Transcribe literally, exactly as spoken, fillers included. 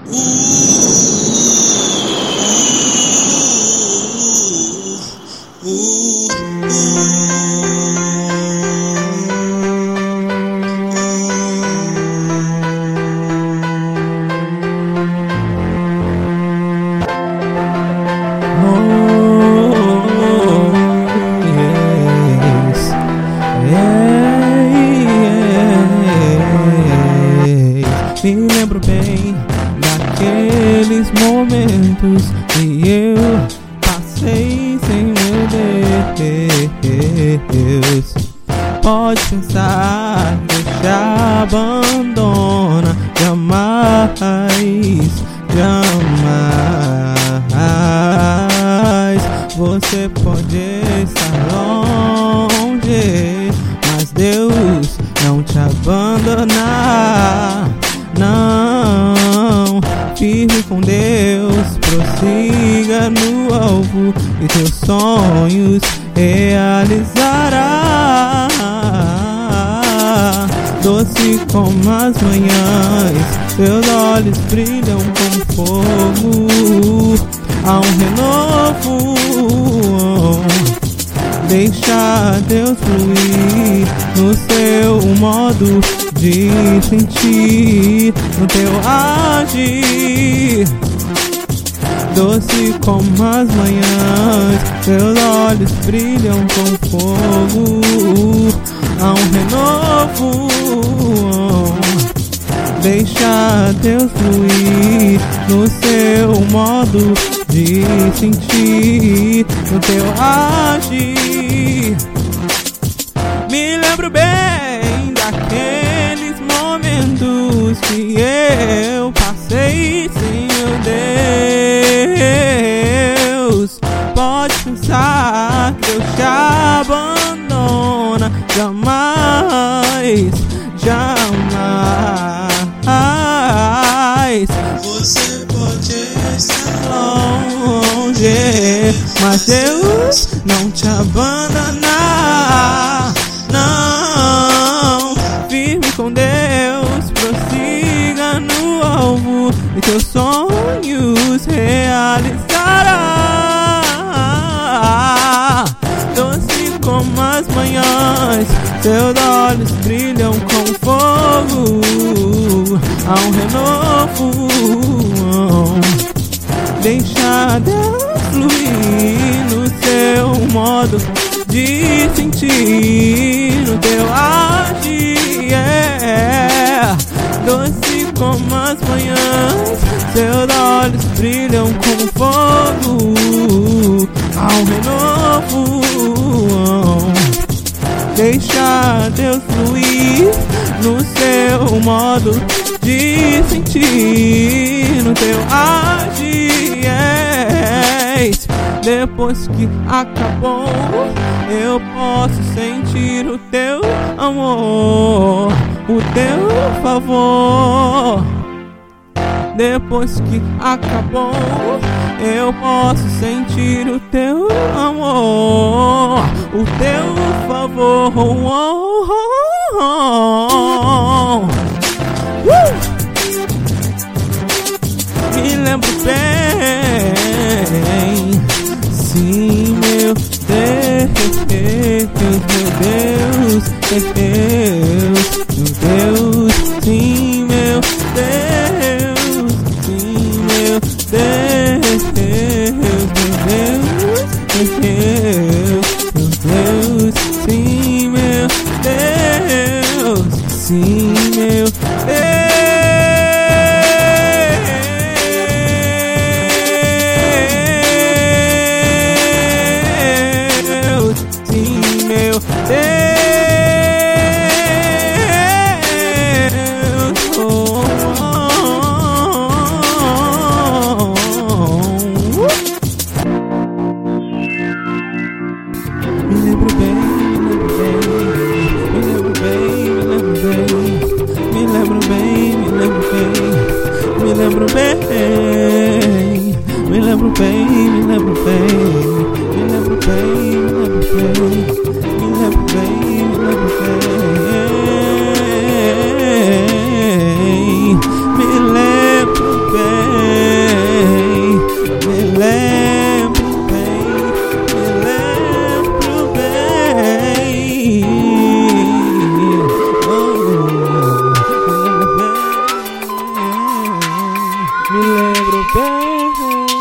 Me lembro bem daqueles momentos que eu passei sem meu Deus. Pode pensar que te abandona, jamais, jamais. Você pode estar longe, mas Deus não te abandona. Não, firme com Deus, prossiga no alvo e teus sonhos realizará. Doce como as manhãs, teus olhos brilham como fogo, há um renovo. Deixa Deus fluir no seu modo de sentir, no teu agir. Doce como as manhãs, teus olhos brilham com fogo, há um renovo. Deixa Deus fluir no seu modo de sentir, no teu agir. Me lembro bem daqueles momentos que eu passei sem meu Deus. Pode pensar que Deus te abandona, jamais, jamais. Você pode estar longe, mas Deus não te abandona. Não, firme com Deus, prossiga no alvo e teus sonhos realizará. Doce como as manhãs, teus olhos brilham com fogo, há um renovo. Deixa Deus fluir no seu modo de sentir, no teu agir. Yeah. Doce como as manhãs, seus olhos brilham como fogo, há um renovo. Deixa Deus fluir no seu modo de sentir, no teu agir. Yes. Depois que acabou, eu posso sentir o teu amor, o teu favor. Depois que acabou, eu posso sentir o teu amor, o teu favor. Oh, oh, oh. Uh! Me lembro bem, sim, meu Deus, meu Deus, meu Deus, sim, meu Deus, sim, meu Deus, meu Deus, meu Deus, sim, meu Deus, sim, meu Deus. Me lembro bem, me lembro bem, me lembro bem, me lembro bem, me lembro bem, me lembro bem, me lembro bem, me lembro bem, me lembro bem, me lembro bem, me lembro bem, me lembro bem. lembro bem.